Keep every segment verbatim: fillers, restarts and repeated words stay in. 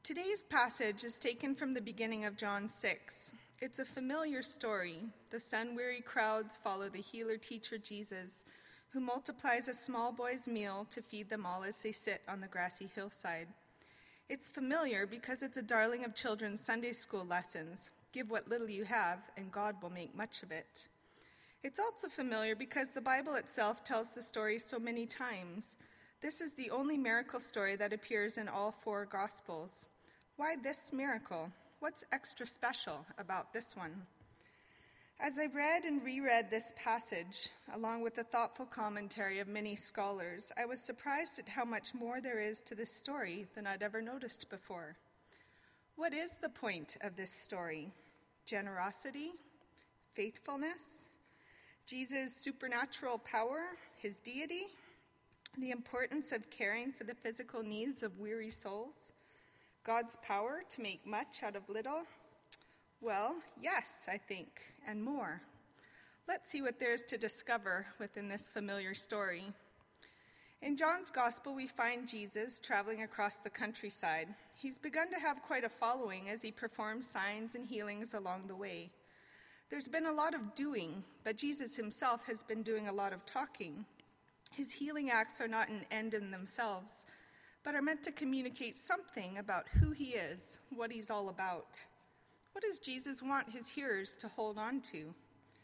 Today's passage is taken from the beginning of John six. It's a familiar story. The sun-weary crowds follow the healer-teacher Jesus, who multiplies a small boy's meal to feed them all as they sit on the grassy hillside. It's familiar because it's a darling of children's Sunday school lessons. Give what little you have, and God will make much of it. It's also familiar because the Bible itself tells the story so many times. This is the only miracle story that appears in all four Gospels. Why this miracle? What's extra special about this one? As I read and reread this passage, along with the thoughtful commentary of many scholars, I was surprised at how much more there is to this story than I'd ever noticed before. What is the point of this story? Generosity? Faithfulness? Jesus' supernatural power? His deity? The importance of caring for the physical needs of weary souls? God's power to make much out of little? Well, yes, I think, and more. Let's see what there is to discover within this familiar story. In John's Gospel, we find Jesus traveling across the countryside. He's begun to have quite a following as he performs signs and healings along the way. There's been a lot of doing, but Jesus himself has been doing a lot of talking. His healing acts are not an end in themselves, but are meant to communicate something about who he is, what he's all about. What does Jesus want his hearers to hold on to?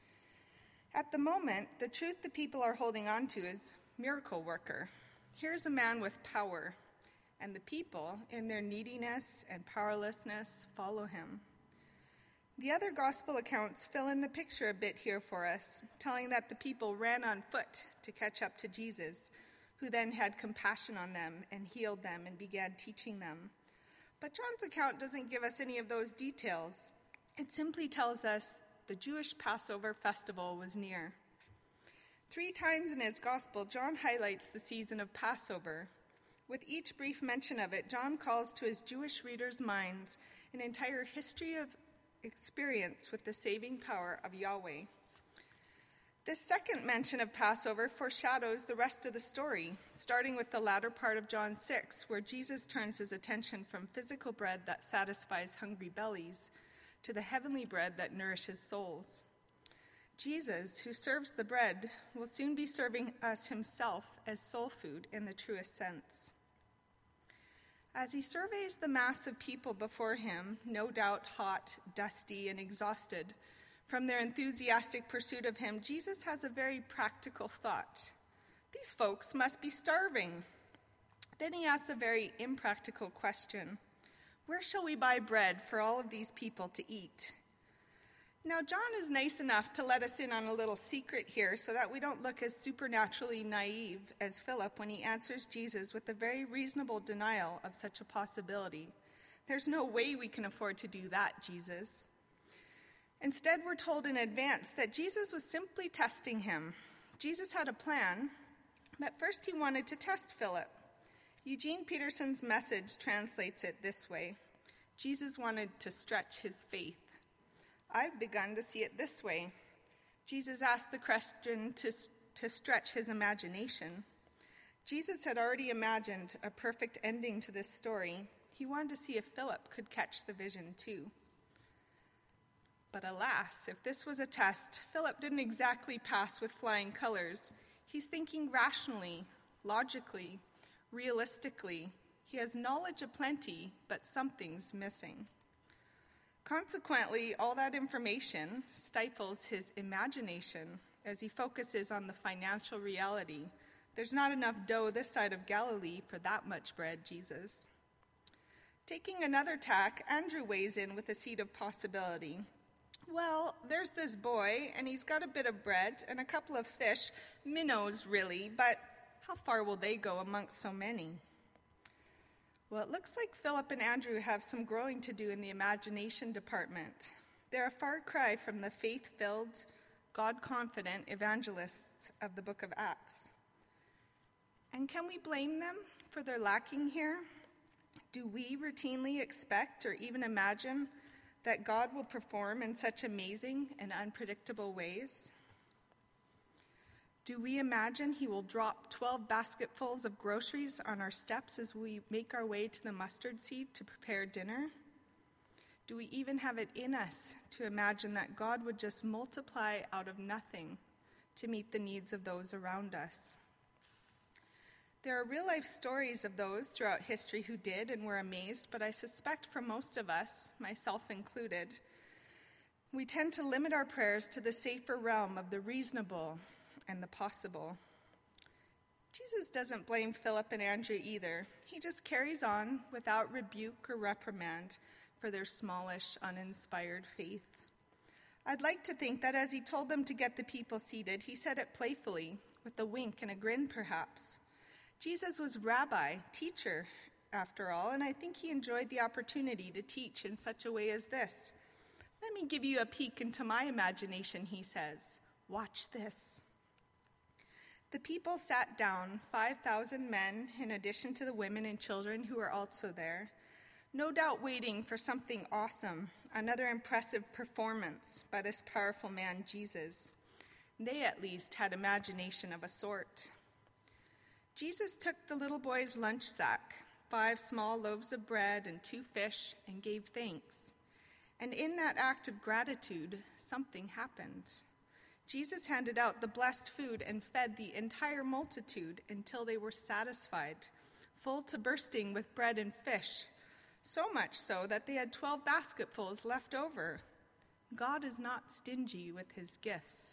At the moment, the truth the people are holding on to is miracle worker. Here's a man with power, and the people, in their neediness and powerlessness, follow him. The other gospel accounts fill in the picture a bit here for us, telling that the people ran on foot to catch up to Jesus, who then had compassion on them and healed them and began teaching them. But John's account doesn't give us any of those details. It simply tells us the Jewish Passover festival was near. Three times in his gospel, John highlights the season of Passover. With each brief mention of it, John calls to his Jewish readers' minds an entire history of experience with the saving power of Yahweh. This second mention of Passover foreshadows the rest of the story, starting with the latter part of John six, where Jesus turns his attention from physical bread that satisfies hungry bellies to the heavenly bread that nourishes souls. Jesus, who serves the bread, will soon be serving us himself as soul food in the truest sense. As he surveys the mass of people before him, no doubt hot, dusty, and exhausted from their enthusiastic pursuit of him, Jesus has a very practical thought. These folks must be starving. Then he asks a very impractical question. Where shall we buy bread for all of these people to eat? Now, John is nice enough to let us in on a little secret here so that we don't look as supernaturally naive as Philip when he answers Jesus with a very reasonable denial of such a possibility. There's no way we can afford to do that, Jesus. Instead, we're told in advance that Jesus was simply testing him. Jesus had a plan, but first he wanted to test Philip. Eugene Peterson's Message translates it this way. Jesus wanted to stretch his faith. I've begun to see it this way. Jesus asked the question to, to stretch his imagination. Jesus had already imagined a perfect ending to this story. He wanted to see if Philip could catch the vision too. But alas, if this was a test, Philip didn't exactly pass with flying colors. He's thinking rationally, logically, realistically. He has knowledge aplenty, but something's missing. Consequently, all that information stifles his imagination as he focuses on the financial reality. There's not enough dough this side of Galilee for that much bread, Jesus. Taking another tack, Andrew weighs in with a seed of possibility. Well, there's this boy, and he's got a bit of bread and a couple of fish, minnows really, but how far will they go amongst so many? Well, it looks like Philip and Andrew have some growing to do in the imagination department. They're a far cry from the faith-filled, God-confident evangelists of the book of Acts. And can we blame them for their lacking here? Do we routinely expect or even imagine that God will perform in such amazing and unpredictable ways? Do we imagine he will drop twelve basketfuls of groceries on our steps as we make our way to the mustard seed to prepare dinner? Do we even have it in us to imagine that God would just multiply out of nothing to meet the needs of those around us? There are real-life stories of those throughout history who did and were amazed, but I suspect for most of us, myself included, we tend to limit our prayers to the safer realm of the reasonable and the possible. Jesus doesn't blame Philip and Andrew either. He just carries on without rebuke or reprimand for their smallish, uninspired faith. I'd like to think that as he told them to get the people seated, he said it playfully, with a wink and a grin perhaps. Jesus was rabbi, teacher, after all, and I think he enjoyed the opportunity to teach in such a way as this. Let me give you a peek into my imagination, he says. Watch this. The people sat down, five thousand men, in addition to the women and children who were also there, no doubt waiting for something awesome, another impressive performance by this powerful man, Jesus. They at least had imagination of a sort. Jesus took the little boy's lunch sack, five small loaves of bread and two fish, and gave thanks. And in that act of gratitude, something happened. Jesus handed out the blessed food and fed the entire multitude until they were satisfied, full to bursting with bread and fish, so much so that they had twelve basketfuls left over. God is not stingy with his gifts.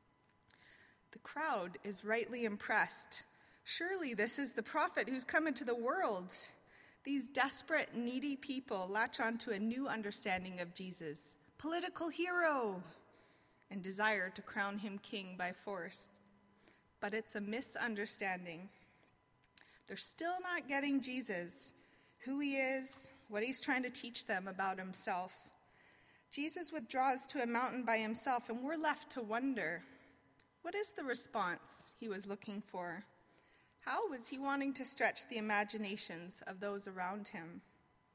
The crowd is rightly impressed. Surely this is the prophet who's come into the world. These desperate, needy people latch onto a new understanding of Jesus, political hero, and desire to crown him king by force. But it's a misunderstanding. They're still not getting Jesus, who he is, what he's trying to teach them about himself. Jesus withdraws to a mountain by himself, and we're left to wonder, what is the response he was looking for? How was he wanting to stretch the imaginations of those around him?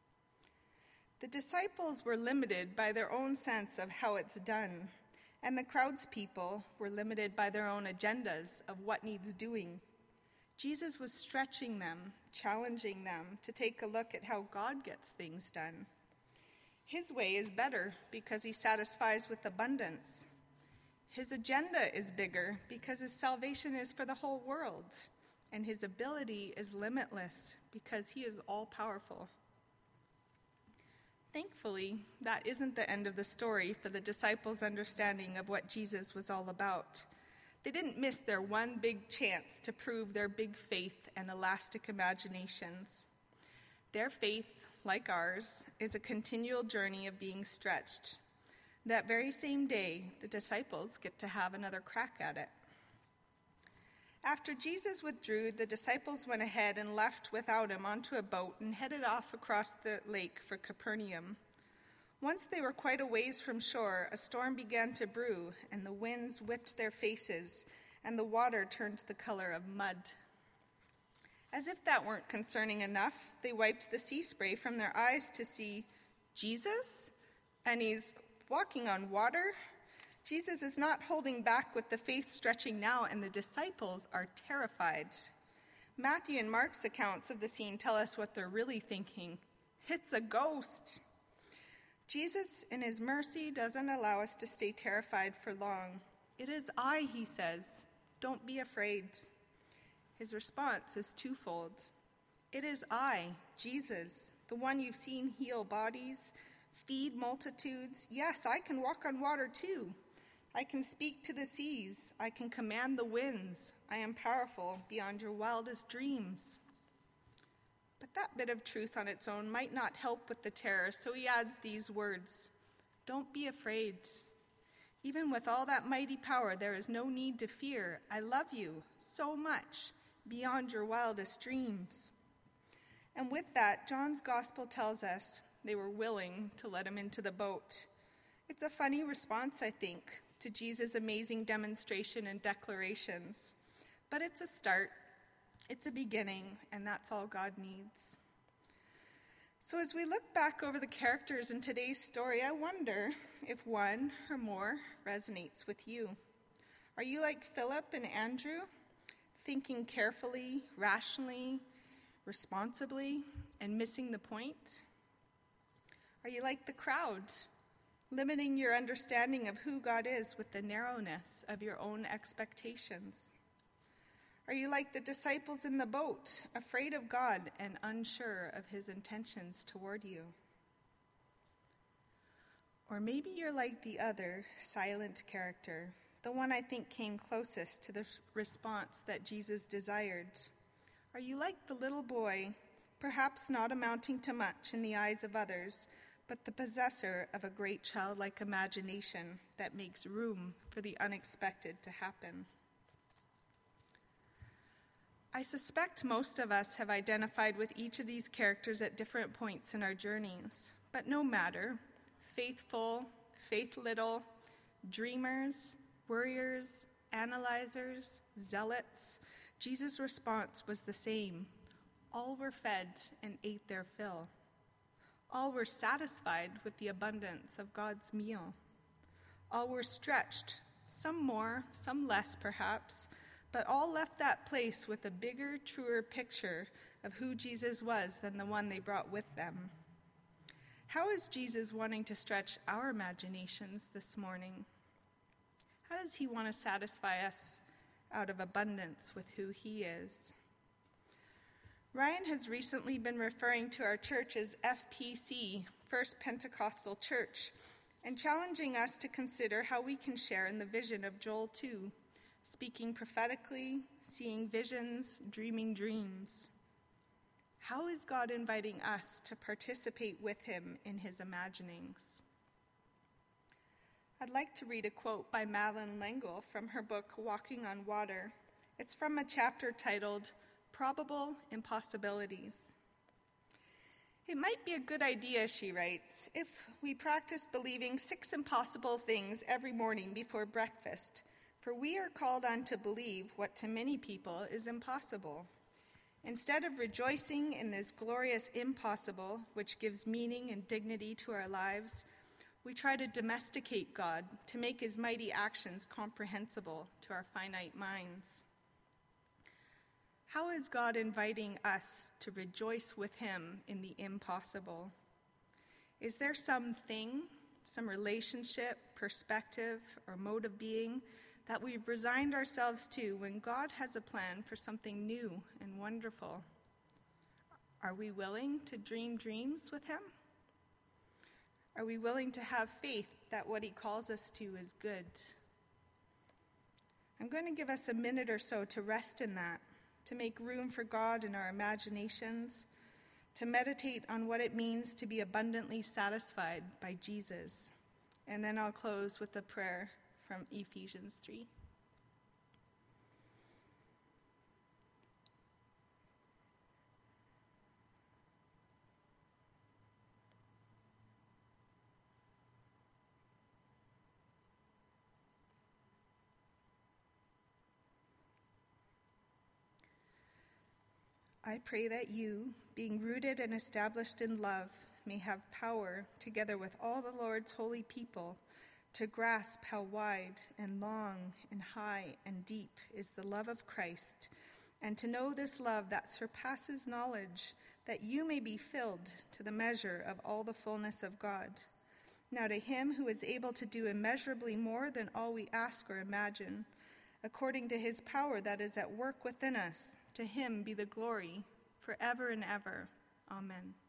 The disciples were limited by their own sense of how it's done, and the crowd's people were limited by their own agendas of what needs doing. Jesus was stretching them, challenging them to take a look at how God gets things done. His way is better because he satisfies with abundance. His agenda is bigger because his salvation is for the whole world, and his ability is limitless because he is all-powerful. Thankfully, that isn't the end of the story for the disciples' understanding of what Jesus was all about. They didn't miss their one big chance to prove their big faith and elastic imaginations. Their faith, like ours, is a continual journey of being stretched. That very same day, the disciples get to have another crack at it. After Jesus withdrew, the disciples went ahead and left without him onto a boat and headed off across the lake for Capernaum. Once they were quite a ways from shore, a storm began to brew, and the winds whipped their faces, and the water turned the color of mud. As if that weren't concerning enough, they wiped the sea spray from their eyes to see Jesus, and he's walking on water. Jesus is not holding back with the faith stretching now, and the disciples are terrified. Matthew and Mark's accounts of the scene tell us what they're really thinking. It's a ghost. Jesus, in his mercy, doesn't allow us to stay terrified for long. It is I, he says. Don't be afraid. His response is twofold. It is I, Jesus, the one you've seen heal bodies, feed multitudes. Yes, I can walk on water too. I can speak to the seas. I can command the winds. I am powerful beyond your wildest dreams. But that bit of truth on its own might not help with the terror, so he adds these words, don't be afraid. Even with all that mighty power, there is no need to fear. I love you so much, beyond your wildest dreams. And with that, John's gospel tells us they were willing to let him into the boat. It's a funny response, I think, to Jesus' amazing demonstration and declarations. But it's a start, it's a beginning, and that's all God needs. So as we look back over the characters in today's story, I wonder if one or more resonates with you. Are you like Philip and Andrew, thinking carefully, rationally, responsibly, and missing the point? Are you like the crowd, limiting your understanding of who God is with the narrowness of your own expectations? Are you like the disciples in the boat, afraid of God and unsure of his intentions toward you? Or maybe you're like the other silent character, the one I think came closest to the response that Jesus desired. Are you like the little boy, perhaps not amounting to much in the eyes of others, but the possessor of a great childlike imagination that makes room for the unexpected to happen? I suspect most of us have identified with each of these characters at different points in our journeys, but no matter, faithful, faith little, dreamers, worriers, analyzers, zealots, Jesus' response was the same. All were fed and ate their fill. All were satisfied with the abundance of God's meal. All were stretched, some more, some less perhaps, but all left that place with a bigger, truer picture of who Jesus was than the one they brought with them. How is Jesus wanting to stretch our imaginations this morning? How does he want to satisfy us out of abundance with who he is? Ryan has recently been referring to our church as F P C, First Pentecostal Church, and challenging us to consider how we can share in the vision of Joel two, speaking prophetically, seeing visions, dreaming dreams. How is God inviting us to participate with him in his imaginings? I'd like to read a quote by Madeleine L'Engle from her book, Walking on Water. It's from a chapter titled, Probable Impossibilities. It might be a good idea, she writes, if we practiced believing six impossible things every morning before breakfast, for we are called on to believe what to many people is impossible. Instead of rejoicing in this glorious impossible, which gives meaning and dignity to our lives, we try to domesticate God to make his mighty actions comprehensible to our finite minds. How is God inviting us to rejoice with him in the impossible? Is there something, some relationship, perspective, or mode of being that we've resigned ourselves to when God has a plan for something new and wonderful? Are we willing to dream dreams with him? Are we willing to have faith that what he calls us to is good? I'm going to give us a minute or so to rest in that, to make room for God in our imaginations, to meditate on what it means to be abundantly satisfied by Jesus. And then I'll close with a prayer from Ephesians three. I pray that you, being rooted and established in love, may have power, together with all the Lord's holy people, to grasp how wide and long and high and deep is the love of Christ, and to know this love that surpasses knowledge, that you may be filled to the measure of all the fullness of God. Now to him who is able to do immeasurably more than all we ask or imagine, according to his power that is at work within us, to him be the glory forever and ever. Amen.